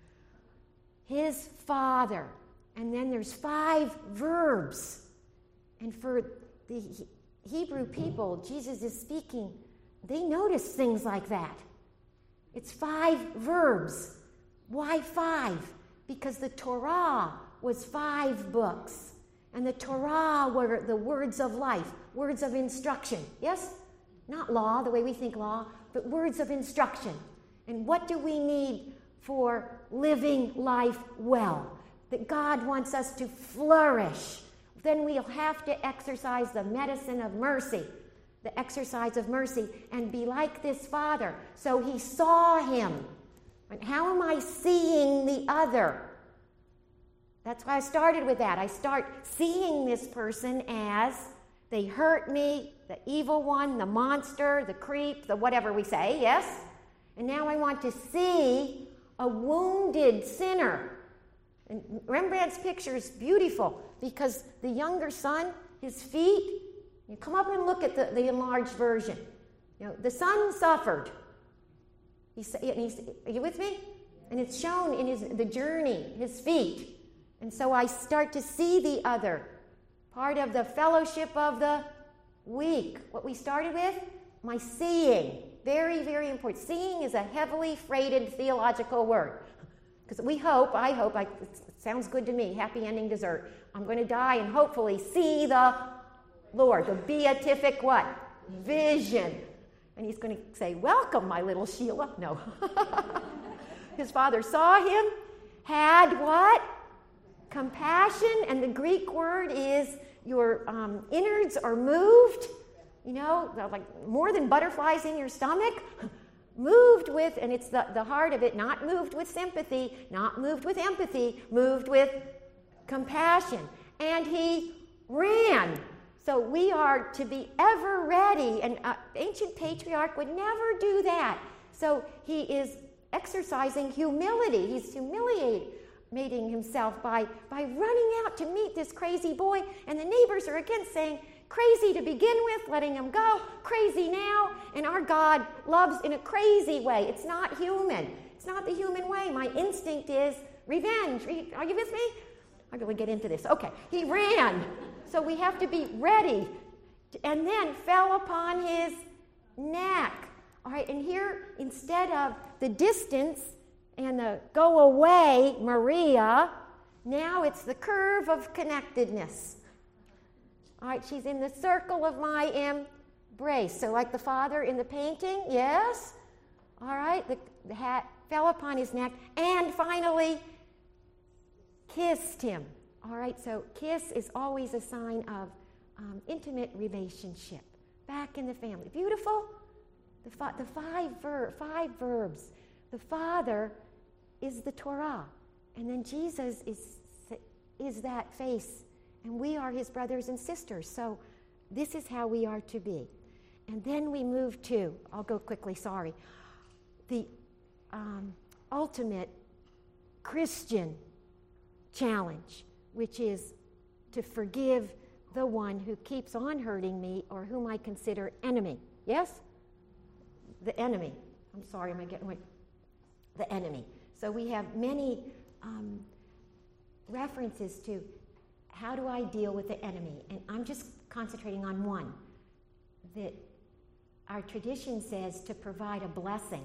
His Father. And then there's five verbs. And for the Hebrew people, Jesus is speaking, they notice things like that. It's five verbs. Why five? Because the Torah was five books. And the Torah were the words of life, words of instruction. Yes? Not law, the way we think law, but words of instruction. And what do we need for living life well? That God wants us to flourish. Then we'll have to exercise the medicine of mercy, the exercise of mercy, and be like this Father. So he saw him. And how am I seeing the other? That's why I started with that. I start seeing this person as they hurt me, the evil one, the monster, the creep, the whatever we say, yes? And now I want to see a wounded sinner. And Rembrandt's picture is beautiful because the younger son, his feet, you come up and look at the, the enlarged version. You know, the son suffered. He's, he's, are you with me? And it's shown in his the journey, his feet. And so I start to see the other. Part of the fellowship of the week. What we started with, my seeing. Very, very important. Seeing is a heavily freighted theological word. Because we hope, I hope, I, it sounds good to me, happy ending dessert. I'm going to die and hopefully see the Lord. The beatific what? Vision. And he's going to say, welcome, my little Sheila. No. His father saw him, had what? Compassion. And the Greek word is your um, innards are moved. You know, like more than butterflies in your stomach. Moved with, and it's the, the heart of it, not moved with sympathy, not moved with empathy, moved with compassion. And he ran. So we are to be ever ready, and uh, ancient patriarch would never do that. So he is exercising humility. He's humiliating himself by, by running out to meet this crazy boy, and the neighbors are again saying, crazy to begin with, letting him go, crazy now, and our God loves in a crazy way. It's not human. It's not the human way. My instinct is revenge. Are you with me? I'm going to get into this. Okay, he ran. So we have to be ready. And then fell upon his neck. All right, and here, instead of the distance and the go away, Maria, now it's the curve of connectedness. All right, she's in the circle of my embrace. So like the father in the painting, yes. All right, the, the hat fell upon his neck and finally kissed him. All right, so kiss is always a sign of um, intimate relationship. Back in the family. Beautiful? The, fi- the five, ver- five verbs. The Father is the Torah. And then Jesus is, is that face. And we are his brothers and sisters. So this is how we are to be. And then we move to, I'll go quickly, sorry, the um, ultimate Christian challenge, which is to forgive the one who keeps on hurting me or whom I consider enemy. Yes? The enemy. I'm sorry, am I getting away? The enemy. So we have many um, references to how do I deal with the enemy? And I'm just concentrating on one. That our tradition says to provide a blessing.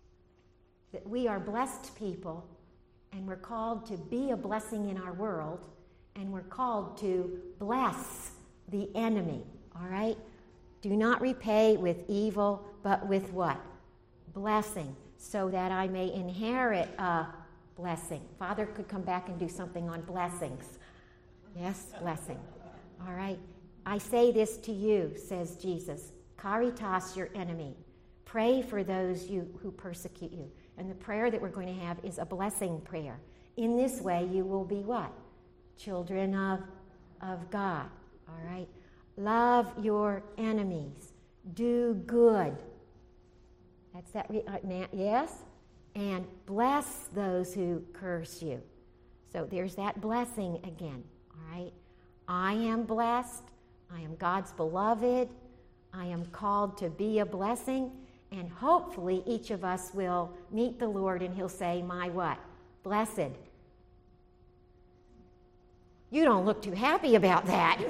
That we are blessed people, and we're called to be a blessing in our world, and we're called to bless the enemy, all right? Do not repay with evil, but with what? Blessing, so that I may inherit a blessing. Father could come back and do something on blessings. Yes, blessing. All right. I say this to you, says Jesus. Caritas your enemy. Pray for those you who persecute you. And the prayer that we're going to have is a blessing prayer. In this way, you will be what? Children of, of God. All right. Love your enemies. Do good. That's that. Re- uh, yes? And bless those who curse you. So there's that blessing again. All right. I am blessed. I am God's beloved. I am called to be a blessing. And hopefully each of us will meet the Lord and he'll say, my what? Blessed. You don't look too happy about that.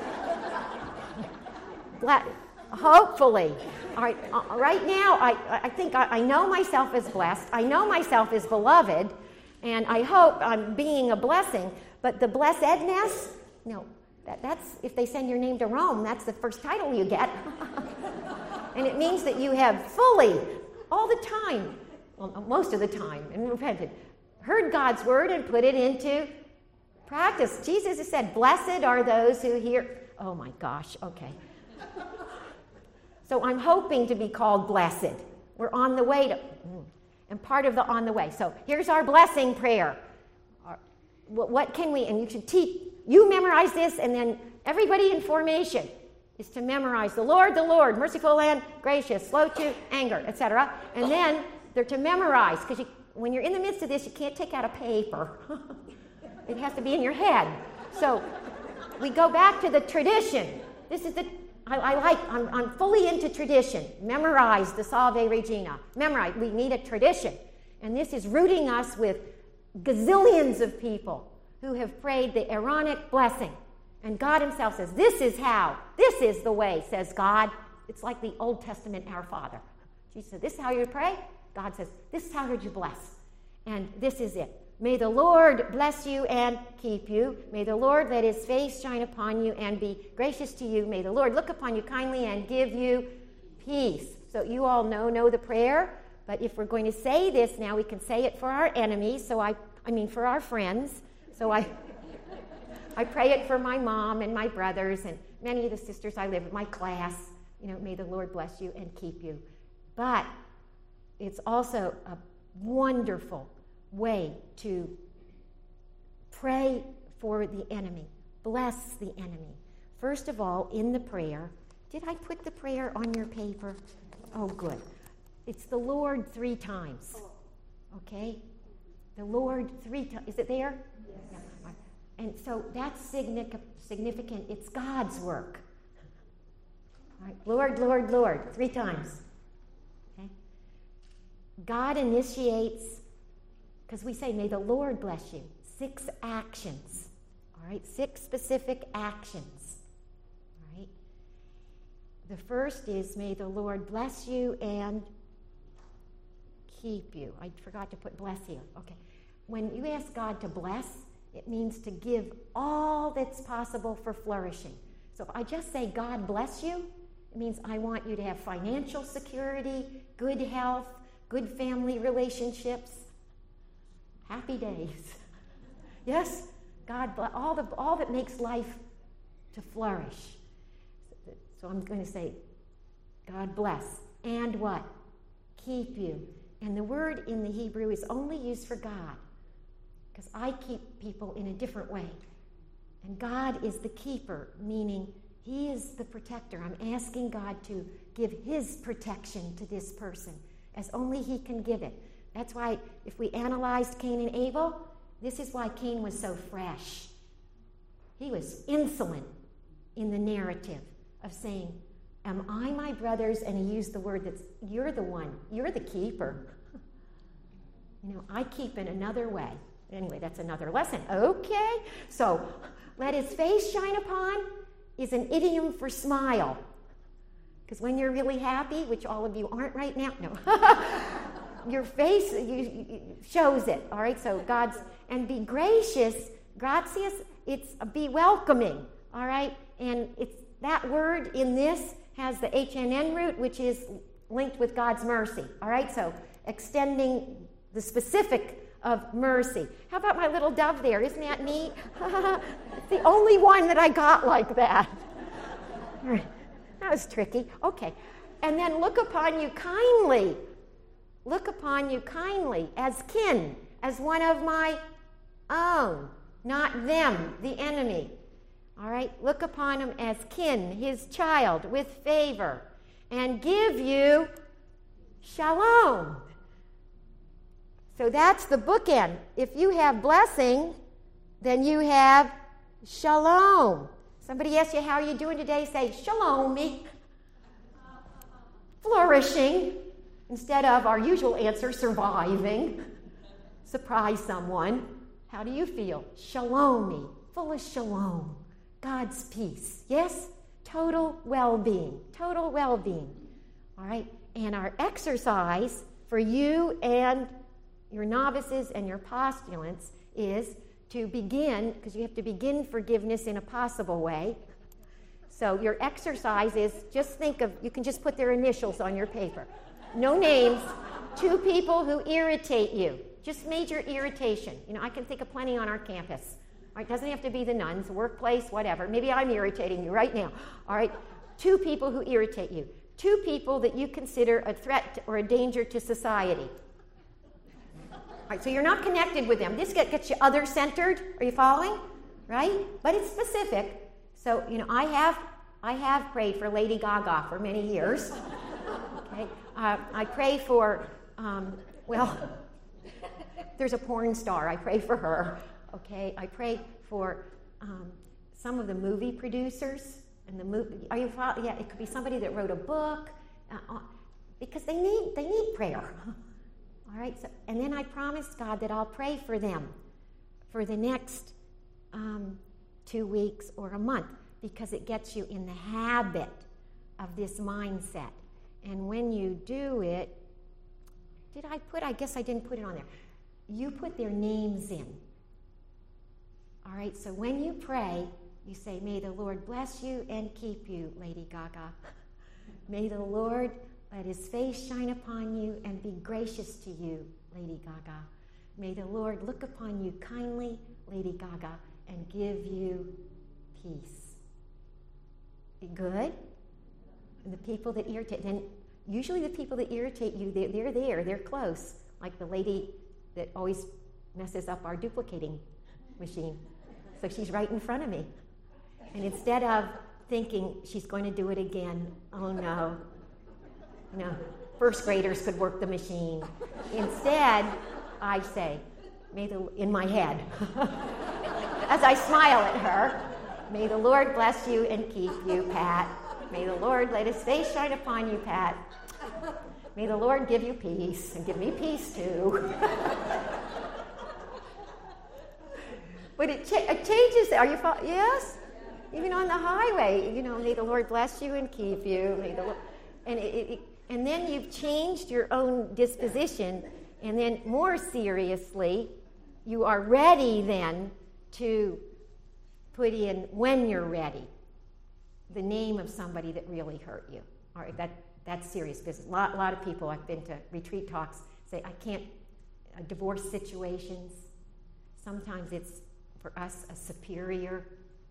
Hopefully. All right, uh, right now, I, I think I, I know myself as blessed. I know myself as beloved. And I hope I'm being a blessing. But the blessedness, no, that, that's if they send your name to Rome, that's the first title you get. And it means that you have fully, all the time, well, most of the time, and repented, heard God's word and put it into practice. Jesus has said, blessed are those who hear. Oh my gosh, okay. So I'm hoping to be called blessed. We're on the way to, and part of the on the way. So here's our blessing prayer. What can we, and you should teach, you memorize this, and then everybody in formation is to memorize the Lord, the Lord, merciful and gracious, slow to anger, et cetera. And then they're to memorize, because you, when you're in the midst of this, you can't take out a paper. It has to be in your head. So we go back to the tradition. This is the, I, I like, I'm, I'm fully into tradition. Memorize the Salve Regina. Memorize, we need a tradition. And this is rooting us with gazillions of people who have prayed the Aaronic blessing. And God himself says, this is how, this is the way, says God. It's like the Old Testament Our Father. Jesus said, this is how you pray? God says, this is how you bless. And this is it. May the Lord bless you and keep you. May the Lord let his face shine upon you and be gracious to you. May the Lord look upon you kindly and give you peace. So you all know, know the prayer. But if we're going to say this now, we can say it for our enemies. So I, I mean, for our friends. So I, I pray it for my mom and my brothers and many of the sisters I live with, my class. You know, may the Lord bless you and keep you. But it's also a wonderful way to pray for the enemy, bless the enemy. First of all, in the prayer, did I put the prayer on your paper? Oh, good. It's the Lord three times. Okay? The Lord three times. Is it there? Yes. Yeah. And so that's significant. It's God's work. All right. Lord, Lord, Lord, three times. Okay? God initiates, because we say, may the Lord bless you. Six actions. All right? Six specific actions. All right? The first is, may the Lord bless you and keep you. I forgot to put bless here. Okay. When you ask God to bless, it means to give all that's possible for flourishing. So if I just say, God bless you, it means I want you to have financial security, good health, good family relationships, happy days. Yes? God bless, all, the, all that makes life to flourish. So I'm going to say, God bless. And what? Keep you. And the word in the Hebrew is only used for God, because I keep people in a different way. And God is the keeper, meaning he is the protector. I'm asking God to give his protection to this person as only he can give it. That's why if we analyzed Cain and Abel, this is why Cain was so fresh. He was insolent in the narrative of saying, am I my brother's? And he used the word that's, you're the one, you're the keeper. You know, I keep in another way. Anyway, that's another lesson. Okay, so let his face shine upon is an idiom for smile. Because when you're really happy, which all of you aren't right now, no. Your face you, you, shows it, all right? So God's, and be gracious, gratias, it's a be welcoming, all right? And it's that word in this has the H N N root, which is linked with God's mercy, all right? So extending the specific of mercy. How about my little dove there? Isn't that neat? It's the only one that I got like that. All right. That was tricky. Okay. And then look upon you kindly. Look upon you kindly as kin, as one of my own, not them, the enemy. All right? Look upon him as kin, his child, with favor, and give you shalom. So that's the bookend. If you have blessing, then you have shalom. Somebody asks you, how are you doing today? Say, shalom me. Flourishing. Instead of our usual answer, surviving. Surprise someone. How do you feel? Shalom me. Full of shalom. God's peace. Yes? Total well-being. Total well-being. All right? And our exercise for you and your novices and your postulants is to begin, because you have to begin forgiveness in a possible way. So your exercise is, just think of, you can just put their initials on your paper. No names, two people who irritate you. Just major irritation. You know, I can think of plenty on our campus. All right, doesn't have to be the nuns, workplace, whatever. Maybe I'm irritating you right now. All right, two people who irritate you. Two people that you consider a threat or a danger to society. All right, so you're not connected with them. This gets you other-centered. Are you following? Right? But it's specific. So, you know, I have I have prayed for Lady Gaga for many years. Okay, uh, I pray for, um, well, there's a porn star. I pray for her. okay? I pray for um, some of the movie producers and the movie. Are you? Yeah, it could be somebody that wrote a book, uh, because they need they need prayer. All right. So, and then I promised God that I'll pray for them for the next um, two weeks or a month, because it gets you in the habit of this mindset. And when you do it, did I put? I guess I didn't put it on there. You put their names in. All right, so when you pray, you say, may the Lord bless you and keep you, Lady Gaga. May the Lord let his face shine upon you and be gracious to you, Lady Gaga. May the Lord look upon you kindly, Lady Gaga, and give you peace. Good? And the people that irritate, then usually the people that irritate you, they're, they're there, they're close, like the lady that always messes up our duplicating machine. So she's right in front of me. And instead of thinking she's going to do it again, oh no, you know, first graders could work the machine. Instead, I say, may the, in my head, as I smile at her, may the Lord bless you and keep you, Pat. May the Lord let his face shine upon you, Pat. May the Lord give you peace, and give me peace too. But it, cha- it changes. Are you? Fo- yes. Even on the highway, you know, may the Lord bless you and keep you. May the Lord, and it, it, and then you've changed your own disposition, and then more seriously, you are ready then to put in, when you're ready, the name of somebody that really hurt you. All right, that that's serious business. A lot, a lot of people, I've been to retreat talks, say, I can't, uh, divorce situations. Sometimes it's, for us, a superior.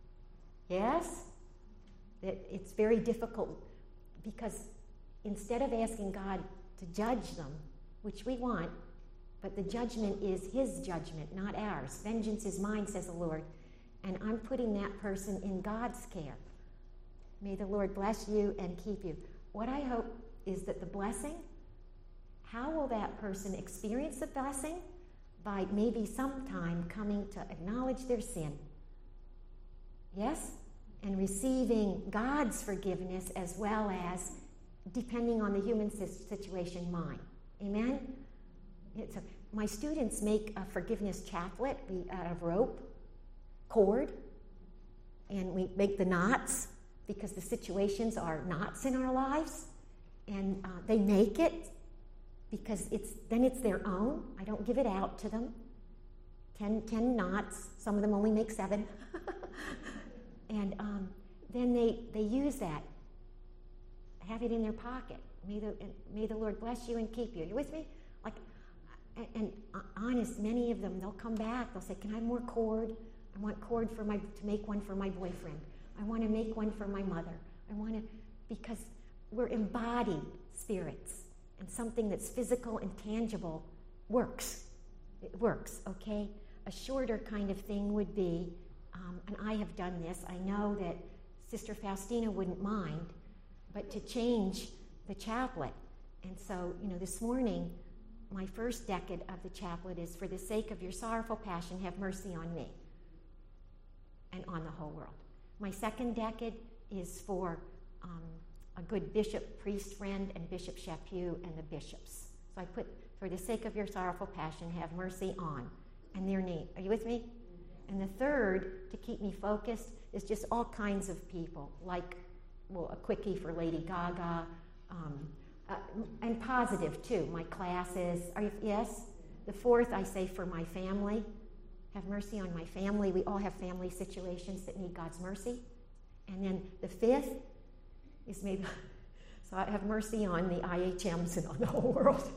Yes? That it's very difficult, because instead of asking God to judge them, which we want, but the judgment is his judgment, not ours. Vengeance is mine, says the Lord. And I'm putting that person in God's care. May the Lord bless you and keep you. What I hope is that the blessing, how will that person experience the blessing? By maybe sometime coming to acknowledge their sin. Yes? And receiving God's forgiveness, as well as, depending on the human situation, mine. Amen? It's a, my students make a forgiveness chaplet out of rope, cord, and we make the knots, because the situations are knots in our lives, and uh, they make it because it's then it's their own. I don't give it out to them. Ten, ten knots. Some of them only make seven. And um, then they, they use that. Have it in their pocket. May the, may the Lord bless you and keep you. You with me? Like, and, and uh, honest, many of them, they'll come back. They'll say, can I have more cord? I want cord for my to make one for my boyfriend. I want to make one for my mother. I want to, because we're embodied spirits, and something that's physical and tangible works. It works, okay? A shorter kind of thing would be, um, and I have done this, I know that Sister Faustina wouldn't mind, but to change the chaplet. And so, you know, this morning, my first decade of the chaplet is, for the sake of your sorrowful passion, have mercy on me and on the whole world. My second decade is for um, a good bishop, priest friend, and Bishop Chaput and the bishops. So I put, for the sake of your sorrowful passion, have mercy on, and their name. Are you with me? And the third, to keep me focused, is just all kinds of people, like, well, a quickie for Lady Gaga, um, uh, and positive too, my classes. Are you, yes? The fourth, I say, for my family. Have mercy on my family. We all have family situations that need God's mercy. And then the fifth is maybe, so I have mercy on the I H Ms and on the whole world.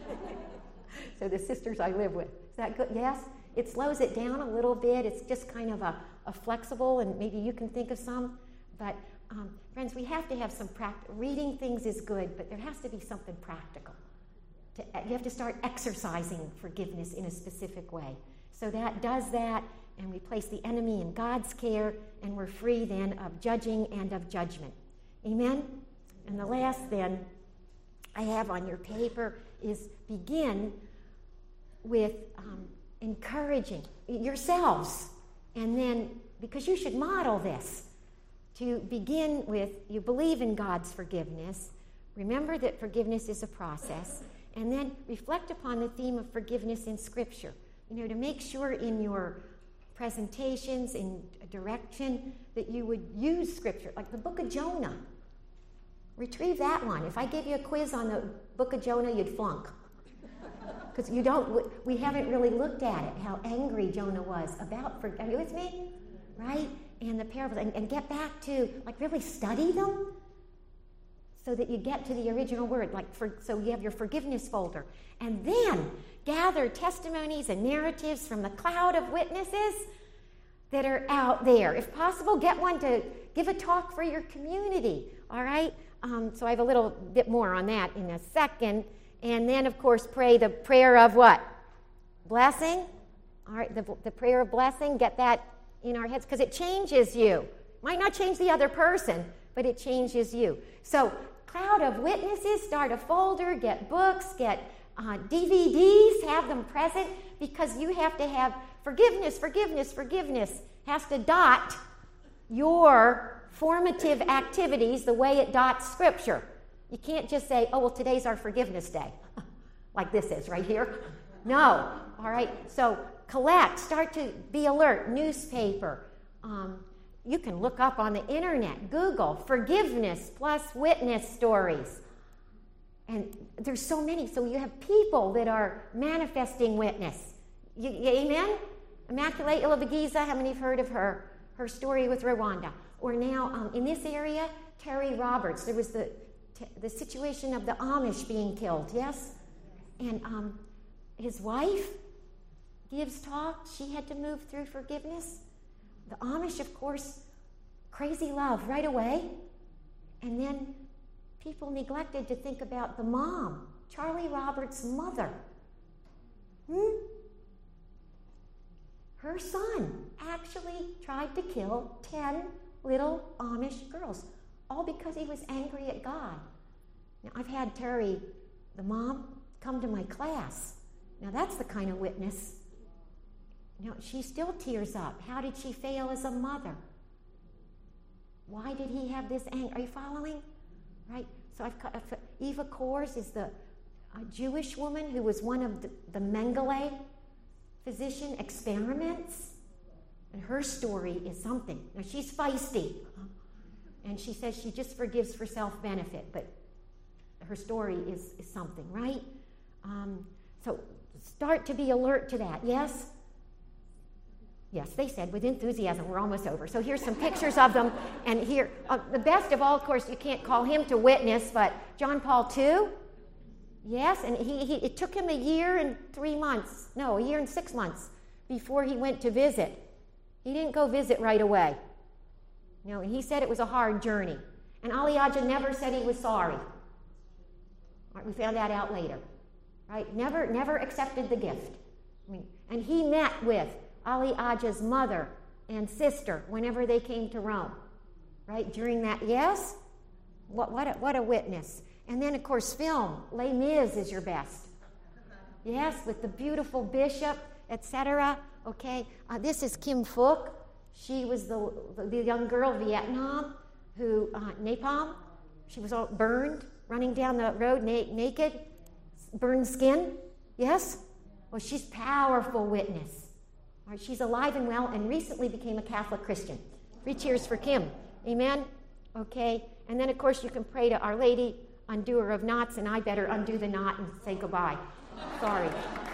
So the sisters I live with. Is that good? Yes? It slows it down a little bit. It's just kind of a, a flexible, and maybe you can think of some. But um, friends, we have to have some practice. Reading things is good, but there has to be something practical. To, you have to start exercising forgiveness in a specific way. So that does that, and we place the enemy in God's care, and we're free then of judging and of judgment. Amen? And the last then I have on your paper is begin with um, encouraging yourselves. And then, because you should model this, to begin with, you believe in God's forgiveness. Remember that forgiveness is a process. And then reflect upon the theme of forgiveness in Scripture. You know, to make sure in your presentations, in direction, that you would use Scripture. Like the book of Jonah. Retrieve that one. If I gave you a quiz on the book of Jonah, you'd flunk. Because you don't, we haven't really looked at it, how angry Jonah was about, for, are you with me? Right? And the parables, and, and get back to, like, really study them so that you get to the original word, like, for, so you have your forgiveness folder. And then gather testimonies and narratives from the cloud of witnesses that are out there. If possible, get one to give a talk for your community, all right? Um, so I have a little bit more on that in a second. And then, of course, pray the prayer of what? Blessing. All right, the, the prayer of blessing, get that in our heads because it changes you. Might not change the other person, but it changes you. So, cloud of witnesses, start a folder, get books, get uh, D V Ds, have them present because you have to have forgiveness, forgiveness, forgiveness. Has to dot your formative activities the way it dots Scripture. You can't just say, oh, well, today's our forgiveness day, like this is right here. No, all right? So collect, start to be alert, newspaper. Um, you can look up on the internet, Google, forgiveness plus witness stories. And there's so many. So you have people that are manifesting witness. You, you, amen? Immaculate Ilibagiza, how many have heard of her? Her story with Rwanda. Or now, um, in this area, Terry Roberts. There was the the situation of the Amish being killed, yes? And um, his wife gives talk. She had to move through forgiveness. The Amish, of course, crazy love right away. And then people neglected to think about the mom, Charlie Roberts' mother. Hmm? Her son actually tried to kill ten little Amish girls. All because he was angry at God. Now, I've had Terry, the mom, come to my class. Now, that's the kind of witness. You know, she still tears up. How did she fail as a mother? Why did he have this anger? Are you following? Right? So I've got, Eva Kors is the a Jewish woman who was one of the, the Mengele physician experiments. And her story is something. Now, she's feisty. And she says she just forgives for self-benefit, but her story is, is something, right? Um, so start to be alert to that, yes? Yes, they said with enthusiasm. We're almost over. So here's some pictures of them. And here, uh, the best of all, of course, you can't call him to witness, but John Paul the Second, yes, and he, he it took him a year and three months, no, a year and six months before he went to visit. He didn't go visit right away. No, and he said it was a hard journey. And Ali Aja never said he was sorry. All right, we found that out later. Right? Never, never accepted the gift. I mean, and he met with Ali Aja's mother and sister whenever they came to Rome. Right? During that, yes? What, what, a, what a witness. And then, of course, film. Les Mis is your best. Yes, with the beautiful bishop, et cetera. Okay, uh, this is Kim Phuc. She was the, the young girl, Vietnam, who, uh, napalm, she was all burned, running down the road na- naked, burned skin, yes? Well, she's powerful witness. All right, she's alive and well and recently became a Catholic Christian. Three cheers for Kim, amen? Okay, and then, of course, you can pray to Our Lady, undoer of knots, and I better undo the knot and say goodbye. Sorry.